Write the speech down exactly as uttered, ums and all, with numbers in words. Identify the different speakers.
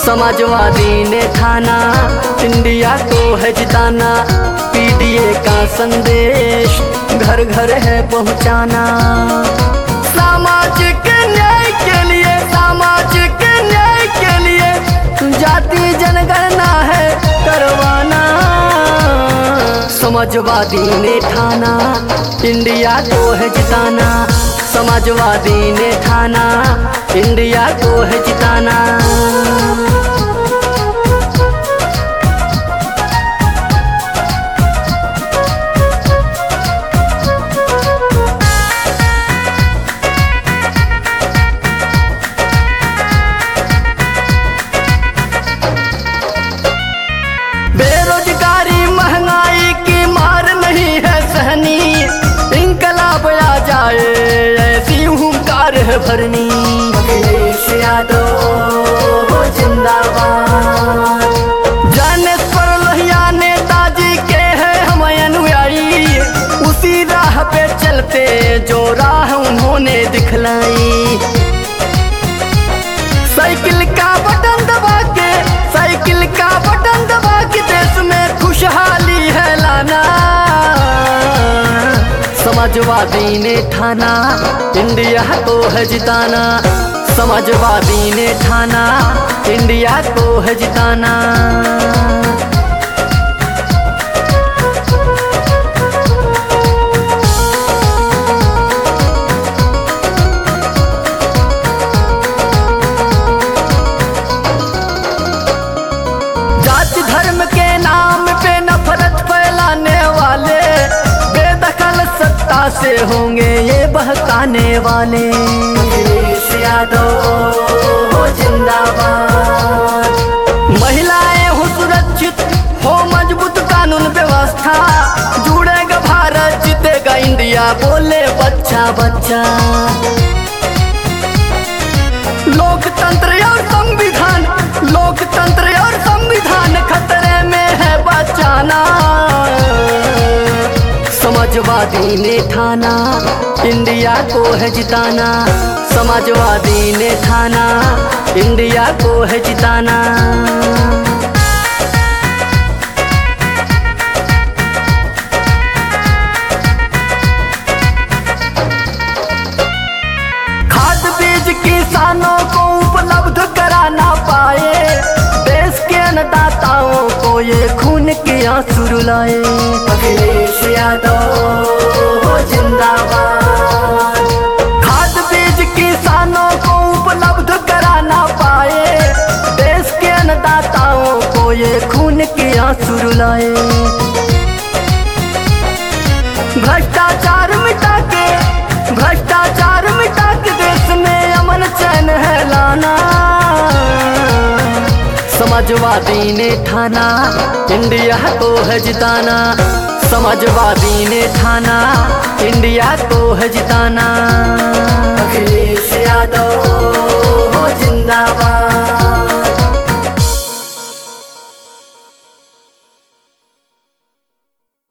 Speaker 1: समाजवादी ने ठाना इंडिया को है जिताना। पीडीए का संदेश घर घर है पहुंचाना। सामाजिक न्याय के लिए सामाजिक न्याय के लिए जाति जनगणना है करवाना। समाजवादी ने ठाना इंडिया को है जिताना। समाजवादी ने ठाना इंडिया को है जिताना। बेरोजगारी महंगाई की मार नहीं है सहनी। इंकलाब आ जाए ऐसी हुंकार है भरनी। अखिलेश यादव जिंदाबाद। ज्ञानेश्वर लोहिया नेताजी के हैं हम अनुयायी। उसी राह पे चलते जो राह उन्होंने दिखलाई। साइकिल का बटन दबा के साइकिल का बटन दबा के देश में खुशहाली है लाना। समाजवादी ने ठाना इंडिया को है जिताना। समाजवादी ने ठाना इंडिया को है जिताना। जाति धर्म के नाम पे नफरत फैलाने वाले बेदखल सत्ता से होंगे ये बहकाने वाले। अखिलेश यादव जिंदाबाद। महिलाएं हो सुरक्षित हो मजबूत कानून व्यवस्था। जुड़ेगा भारत जीतेगा इंडिया बोले बच्चा बच्चा। लोकतंत्र और संविधान लोकतंत्र और संविधान खतरे में है बचाना। समाजवादी ने ठाना इंडिया को है जिताना। समाजवादी ने ठाना इंडिया को है जिताना। खाद बीज किसानों को उपलब्ध कराना पाए। देश के अन्नदाताओं को ये खून के आंसू रुलाए। अखिलेश यादव जिंदाबाद। खाद बीज किसानों को उपलब्ध कराना पाए। देश के अन्नदाताओं को ये खून के आंसू रुलाए। भ्रष्टाचार मिटा के भ्रष्टाचार मिटा के देश में अमन चैन है लाना। समाजवादी ने ठाना इंडिया को है जिताना। समाजवादी ने ठाना इंडिया को है जिताना। अखिलेश यादव जिंदाबाद।